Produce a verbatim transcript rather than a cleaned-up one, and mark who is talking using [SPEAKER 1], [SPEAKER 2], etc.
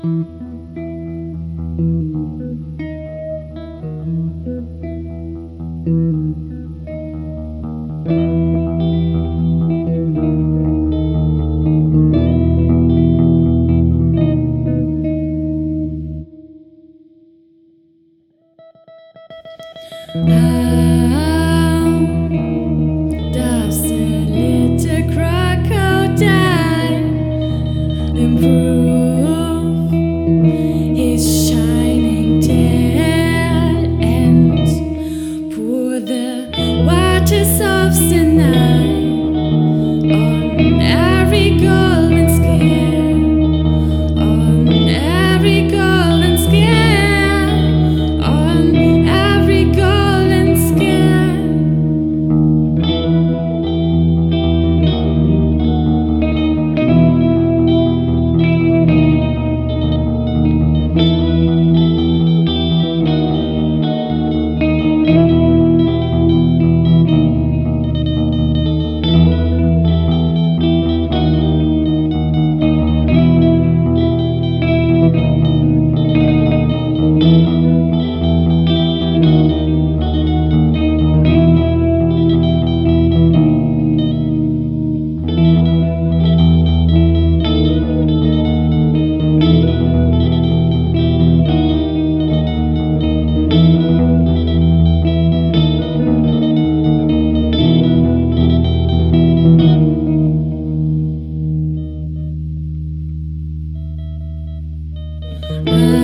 [SPEAKER 1] How does a little crocodile improve his shining tail and pour the waters of Sinai on every golden scale, on every golden scale, on every golden scale. I